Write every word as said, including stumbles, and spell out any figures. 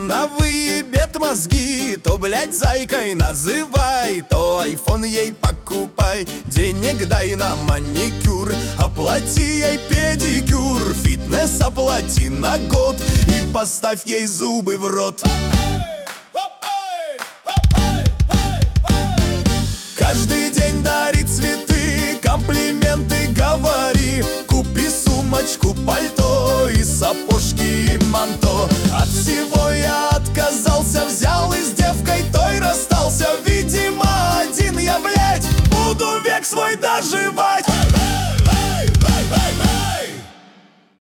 она выебет мозги, то, блядь, зайкой называй, то айфон ей покупай. Денег дай на маникюр, оплати ей педикюр, фитнес оплати на год и поставь ей зубы в рот. Каждый день дари цветы, комплименты говори, купи сумочку, пальто и сапожки и манто. От всего я отказался, взял и с девкой той расстался. Видимо, один я, блядь, буду век свой доживать.